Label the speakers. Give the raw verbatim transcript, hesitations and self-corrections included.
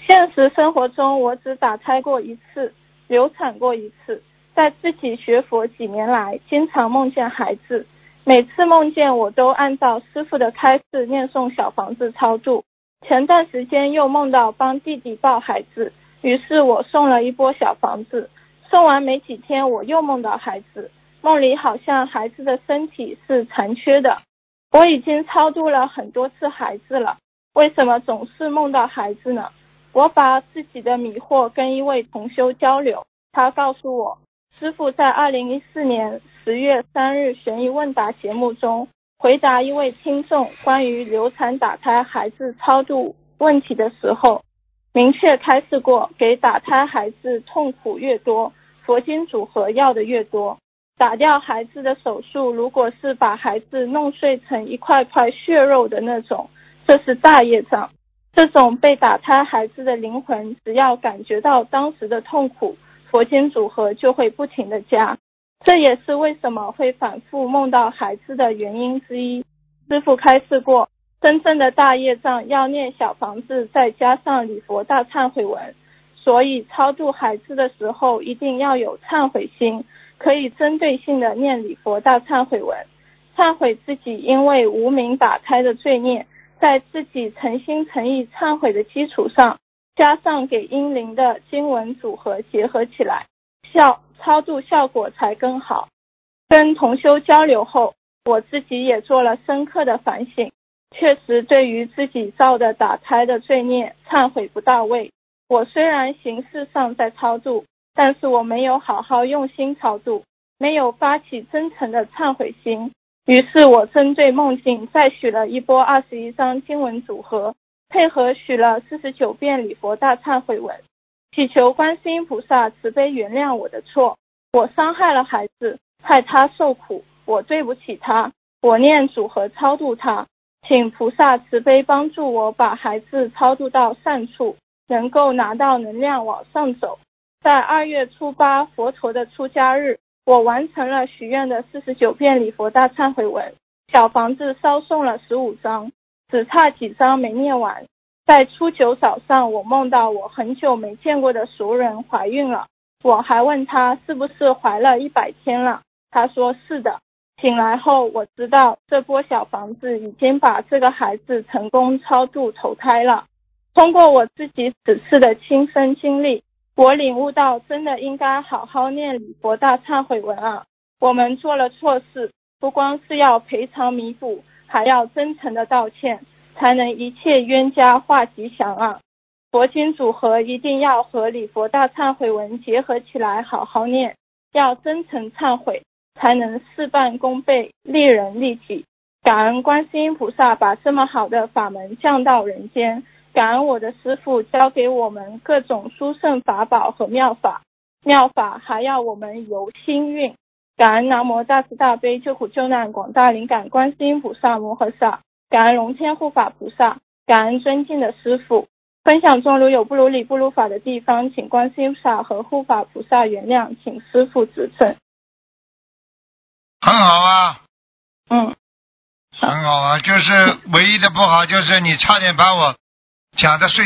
Speaker 1: 现实生活中我只打胎过一次，流产过一次，在自己学佛几年来，经常梦见孩子，每次梦见我都按照师父的开示念诵小房子超度。前段时间又梦到帮弟弟抱孩子，于是我送了一波小房子，送完没几天我又梦到孩子，梦里好像孩子的身体是残缺的。我已经超度了很多次孩子了，为什么总是梦到孩子呢？我把自己的迷惑跟一位同修交流，他告诉我，师父在二零一四年十月三日悬疑问答节目中回答一位听众关于流产打胎孩子超度问题的时候，明确开示过，给打胎孩子痛苦越多，佛经组合要的越多。打掉孩子的手术，如果是把孩子弄碎成一块块血肉的那种，这是大业障。这种被打胎孩子的灵魂，只要感觉到当时的痛苦，佛经组合就会不停地加。这也是为什么会反复梦到孩子的原因之一。师父开示过，真正的大业障要念小房子再加上礼佛大忏悔文，所以超度孩子的时候一定要有忏悔心，可以针对性的念礼佛大忏悔文，忏悔自己因为无明打胎的罪孽，在自己诚心诚意忏悔的基础上，加上给阴灵的经文组合结合起来，效超度效果才更好。跟同修交流后，我自己也做了深刻的反省，确实对于自己造的打胎的罪孽忏悔不到位。我虽然形式上在超度，但是我没有好好用心超度，没有发起真诚的忏悔心。于是我针对梦境再许了一波二十一张经文组合，配合许了四十九遍礼佛大忏悔文，祈求观世音菩萨慈悲原谅我的错。我伤害了孩子，害他受苦，我对不起他，我念组合超度他，请菩萨慈悲帮助我把孩子超度到善处，能够拿到能量往上走。在二月初八佛陀的出家日，我完成了许愿的四十九遍礼佛大忏悔文，小房子烧送了十五张，只差几张没念完。在初九早上，我梦到我很久没见过的熟人怀孕了，我还问她是不是怀了一百天了，她说是的。醒来后我知道这波小房子已经把这个孩子成功超度投胎了。通过我自己此次的亲身经历，我领悟到真的应该好好念礼佛大忏悔文啊！我们做了错事，不光是要赔偿弥补，还要真诚的道歉，才能一切冤家化吉祥啊！佛经组合一定要和礼佛大忏悔文结合起来好好念，要真诚忏悔，才能事半功倍，利人利己。感恩观世音菩萨把这么好的法门降到人间，感恩我的师父教给我们各种殊胜法宝和妙法，妙法还要我们由心运。感恩南无大慈大悲救苦救难广大灵感观世音菩萨摩诃萨，感恩龙天护法菩萨，感恩尊敬的师父。分享中如有不如理不如法的地方，请观世音菩萨和护法菩萨原谅，请师父指正。
Speaker 2: 很好啊，
Speaker 1: 嗯，
Speaker 2: 很好啊，就是唯一的不好就是你差点把我讲的睡